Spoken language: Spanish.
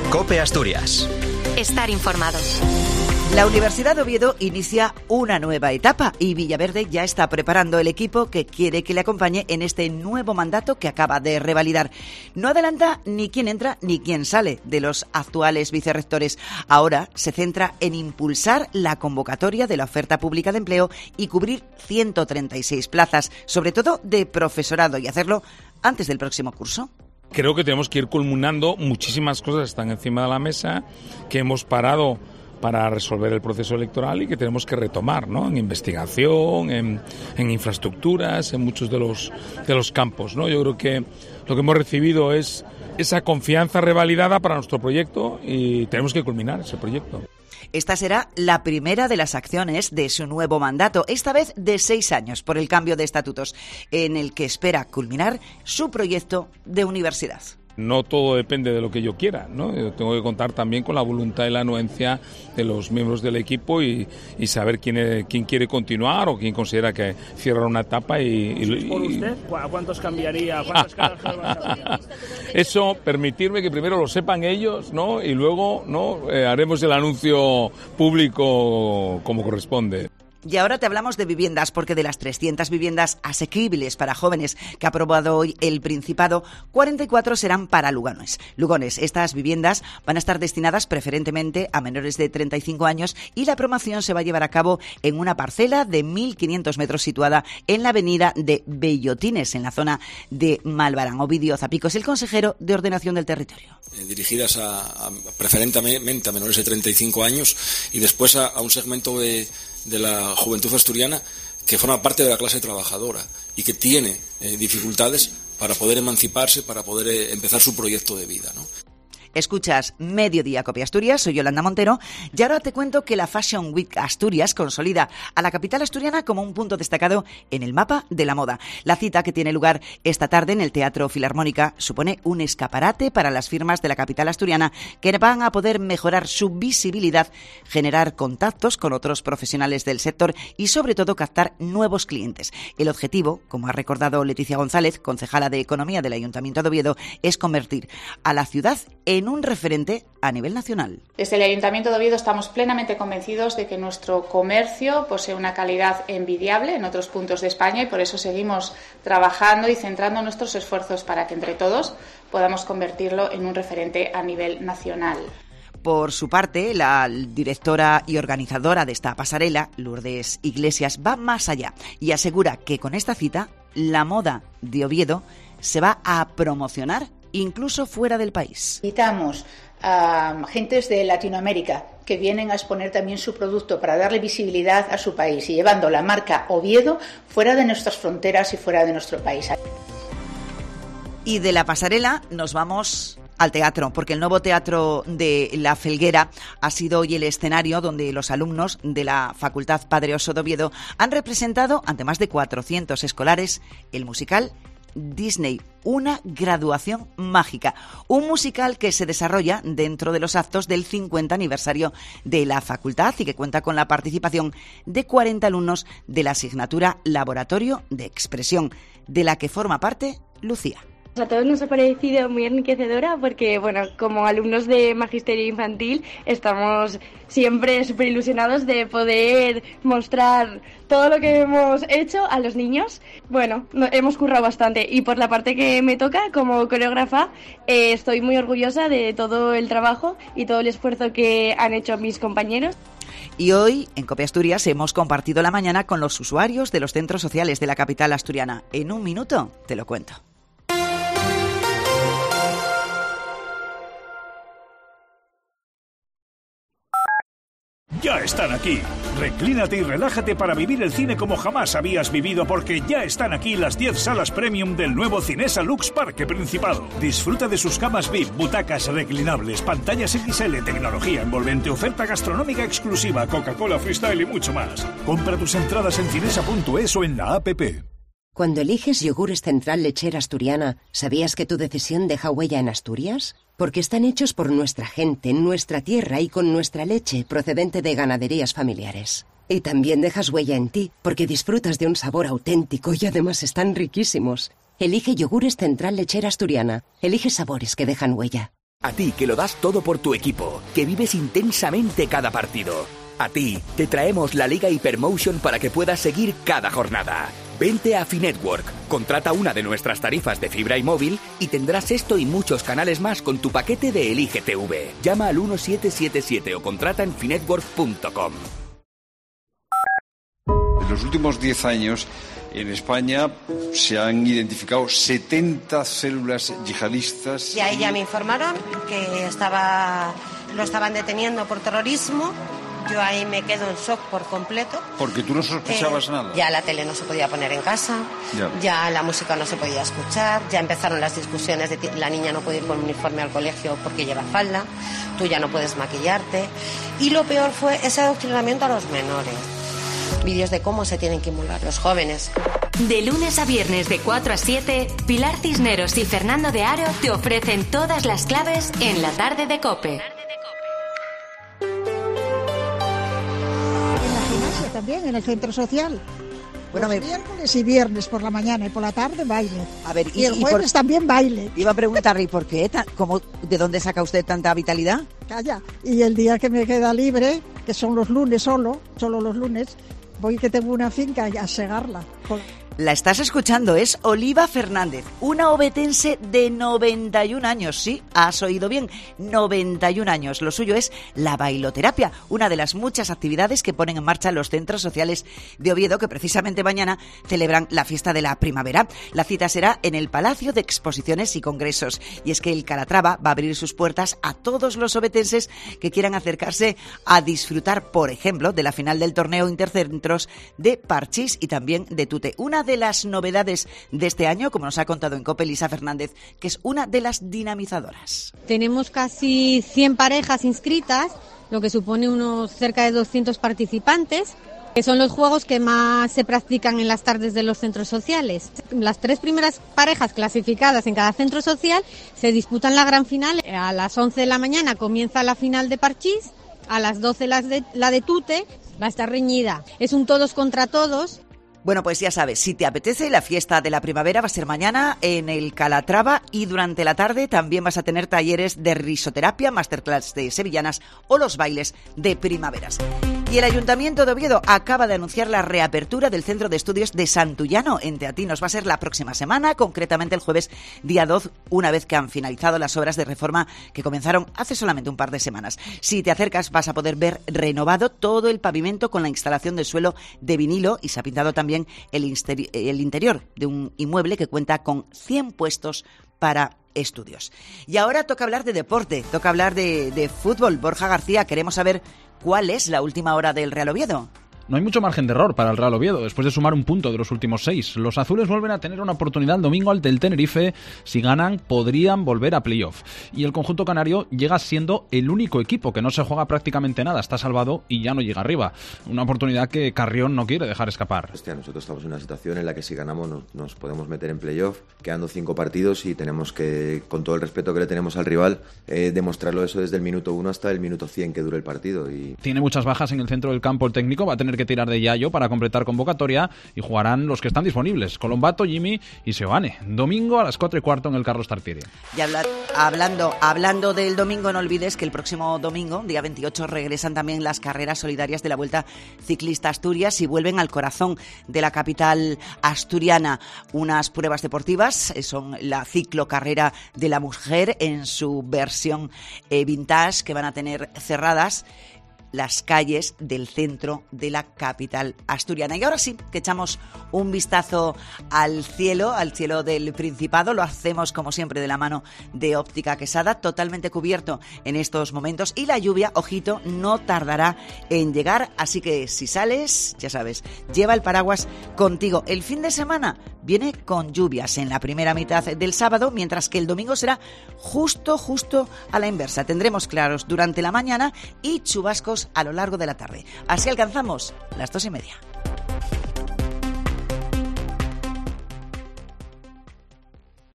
COPE Asturias. Estar informado. La Universidad de Oviedo inicia una nueva etapa y Villaverde ya está preparando el equipo que quiere que le acompañe en este nuevo mandato que acaba de revalidar. No adelanta ni quién entra ni quién sale de los actuales vicerrectores. Ahora se centra en impulsar la convocatoria de la oferta pública de empleo y cubrir 136 plazas, sobre todo de profesorado, y hacerlo antes del próximo curso. Creo que tenemos que ir culminando, muchísimas cosas están encima de la mesa, que hemos parado para resolver el proceso electoral y que tenemos que retomar, ¿no? En investigación, en infraestructuras, en muchos de los campos, ¿no? Yo creo que lo que hemos recibido es esa confianza revalidada para nuestro proyecto y tenemos que culminar ese proyecto. Esta será la primera de las acciones de su nuevo mandato, esta vez de 6 años por el cambio de estatutos, en el que espera culminar su proyecto de universidad. No todo depende de lo que yo quiera, ¿no? Yo tengo que contar también con la voluntad y la anuencia de los miembros del equipo y saber quién quiere continuar o quién considera que cierra una etapa. ¿Por usted? ¿A cuántos cambiaría? ¿Cuántas caras cambiaría? Eso, permitirme que primero lo sepan ellos, ¿no? Y luego, ¿no? Haremos el anuncio público como corresponde. Y ahora te hablamos de viviendas, porque de las 300 viviendas asequibles para jóvenes que ha aprobado hoy el Principado, 44 serán para Lugones. Estas viviendas van a estar destinadas preferentemente a menores de 35 años y la promoción se va a llevar a cabo en una parcela de 1.500 metros situada en la avenida de Bellotines, en la zona de Malvarán. Ovidio Zapico es el consejero de Ordenación del Territorio. Dirigidas preferentemente a menores de 35 años y después a un segmento de la juventud asturiana que forma parte de la clase trabajadora y que tiene dificultades para poder emanciparse, para poder empezar su proyecto de vida, ¿no? Escuchas Mediodía Cope Asturias, soy Yolanda Montero y ahora te cuento que la Fashion Week Asturias consolida a la capital asturiana como un punto destacado en el mapa de la moda. La cita, que tiene lugar esta tarde en el Teatro Filarmónica, supone un escaparate para las firmas de la capital asturiana que van a poder mejorar su visibilidad, generar contactos con otros profesionales del sector y sobre todo captar nuevos clientes. El objetivo, como ha recordado Leticia González, concejala de Economía del Ayuntamiento de Oviedo, es convertir a la ciudad en un referente a nivel nacional. Desde el Ayuntamiento de Oviedo estamos plenamente convencidos de que nuestro comercio posee una calidad envidiable en otros puntos de España y por eso seguimos trabajando y centrando nuestros esfuerzos para que entre todos podamos convertirlo en un referente a nivel nacional. Por su parte, la directora y organizadora de esta pasarela, Lourdes Iglesias, va más allá y asegura que con esta cita la moda de Oviedo se va a promocionar incluso fuera del país. Invitamos a gentes de Latinoamérica que vienen a exponer también su producto para darle visibilidad a su país y llevando la marca Oviedo fuera de nuestras fronteras y fuera de nuestro país. Y de la pasarela nos vamos al teatro, porque el nuevo teatro de La Felguera ha sido hoy el escenario donde los alumnos de la Facultad Padre Oso de Oviedo han representado ante más de 400 escolares el musical Disney, una graduación mágica, un musical que se desarrolla dentro de los actos del 50 aniversario de la facultad y que cuenta con la participación de 40 alumnos de la asignatura Laboratorio de Expresión, de la que forma parte Lucía. A todos nos ha parecido muy enriquecedora porque, bueno, como alumnos de Magisterio Infantil estamos siempre súper ilusionados de poder mostrar todo lo que hemos hecho a los niños. Bueno, hemos currado bastante y por la parte que me toca como coreógrafa estoy muy orgullosa de todo el trabajo y todo el esfuerzo que han hecho mis compañeros. Y hoy, en Cope Asturias, hemos compartido la mañana con los usuarios de los centros sociales de la capital asturiana. En un minuto te lo cuento. Ya están aquí. Reclínate y relájate para vivir el cine como jamás habías vivido, porque ya están aquí las 10 salas premium del nuevo Cinesa Lux Parque Principado. Disfruta de sus camas VIP, butacas reclinables, pantallas XL, tecnología envolvente, oferta gastronómica exclusiva, Coca-Cola Freestyle y mucho más. Compra tus entradas en cinesa.es o en la app. Cuando eliges Yogures Central Lechera Asturiana, ¿sabías que tu decisión deja huella en Asturias? Porque están hechos por nuestra gente, en nuestra tierra y con nuestra leche procedente de ganaderías familiares. Y también dejas huella en ti, porque disfrutas de un sabor auténtico y además están riquísimos. Elige Yogures Central Lechera Asturiana. Elige sabores que dejan huella. A ti, que lo das todo por tu equipo, que vives intensamente cada partido. A ti, te traemos la Liga Hypermotion para que puedas seguir cada jornada. Vente a Finetwork, contrata una de nuestras tarifas de fibra y móvil y tendrás esto y muchos canales más con tu paquete de Elige TV. Llama al 1777 o contrata en finetwork.com. En los últimos 10 años, en España se han identificado 70 células yihadistas. Y ahí ya me informaron que lo estaban deteniendo por terrorismo. Yo ahí me quedo en shock por completo. Porque tú no sospechabas nada. Ya la tele no se podía poner en casa, ya la música no se podía escuchar, ya empezaron las discusiones de que la niña no puede ir con uniforme al colegio porque lleva falda, tú ya no puedes maquillarte. Y lo peor fue ese adoctrinamiento a los menores. Vídeos de cómo se tienen que inmular los jóvenes. De lunes a viernes de 4 a 7, Pilar Cisneros y Fernando de Aro te ofrecen todas las claves en la tarde de COPE. También en el centro social. Bueno, miércoles y viernes por la mañana y por la tarde baile. A ver, y el jueves también baile. Iba a preguntarle, ¿por qué? ¿De dónde saca usted tanta vitalidad? Calla. Y el día que me queda libre, que son los lunes solo los lunes, voy que tengo una finca a segarla. La estás escuchando, es Oliva Fernández, una obetense de 91 años, sí, has oído bien, 91 años. Lo suyo es la bailoterapia, una de las muchas actividades que ponen en marcha los centros sociales de Oviedo, que precisamente mañana celebran la fiesta de la primavera. La cita será en el Palacio de Exposiciones y Congresos, y es que el Calatrava va a abrir sus puertas a todos los obetenses que quieran acercarse a disfrutar, por ejemplo, de la final del torneo intercentros de Parchís y también de Tute. Una de las novedades de este año, como nos ha contado en COPE Elisa Fernández, que es una de las dinamizadoras. Tenemos casi 100 parejas inscritas, lo que supone unos cerca de 200 participantes, que son los juegos que más se practican en las tardes de los centros sociales. Las 3 primeras parejas clasificadas en cada centro social se disputan la gran final. A las 11 de la mañana comienza la final de Parchís, a las 12 la de Tute, va a estar reñida. Es un todos contra todos. Bueno, pues ya sabes, si te apetece, la fiesta de la primavera va a ser mañana en el Calatrava y durante la tarde también vas a tener talleres de risoterapia, masterclass de sevillanas o los bailes de primaveras. Y el Ayuntamiento de Oviedo acaba de anunciar la reapertura del Centro de Estudios de Santullano en Teatinos. Va a ser la próxima semana, concretamente el jueves día 2, una vez que han finalizado las obras de reforma que comenzaron hace solamente un par de semanas. Si te acercas vas a poder ver renovado todo el pavimento con la instalación del suelo de vinilo y se ha pintado también el interior de un inmueble que cuenta con 100 puestos para estudios. Y ahora toca hablar de deporte, toca hablar de fútbol. Borja García, queremos saber cuál es la última hora del Real Oviedo. No hay mucho margen de error para el Real Oviedo, después de sumar un punto de los últimos 6. Los azules vuelven a tener una oportunidad el domingo ante el Tenerife. Si ganan, podrían volver a playoff. Y el conjunto canario llega siendo el único equipo que no se juega prácticamente nada. Está salvado y ya no llega arriba. Una oportunidad que Carrión no quiere dejar escapar. Nosotros estamos en una situación en la que si ganamos nos podemos meter en playoff, quedando 5 partidos y tenemos que, con todo el respeto que le tenemos al rival, demostrarlo eso desde el minuto 1 hasta el minuto 100 que dure el partido. Y tiene muchas bajas en el centro del campo el técnico, va a tener que tirar de Yayo para completar convocatoria y jugarán los que están disponibles, Colombato, Jimmy y Seoane. Domingo a las 4:15 en el Carlos Tartiere. Y hablando del domingo, no olvides que el próximo domingo, día 28, regresan también las carreras solidarias de la Vuelta Ciclista Asturias y vuelven al corazón de la capital asturiana. Unas pruebas deportivas, son la ciclocarrera de la mujer en su versión vintage, que van a tener cerradas las calles del centro de la capital asturiana. Y ahora sí, que echamos un vistazo al cielo del Principado. Lo hacemos, como siempre, de la mano de Óptica Quesada, totalmente cubierto en estos momentos. Y la lluvia, ojito, no tardará en llegar. Así que si sales, ya sabes, lleva el paraguas contigo. El fin de semana viene con lluvias en la primera mitad del sábado, mientras que el domingo será justo a la inversa. Tendremos claros durante la mañana y chubascos a lo largo de la tarde. Así alcanzamos las 2:30.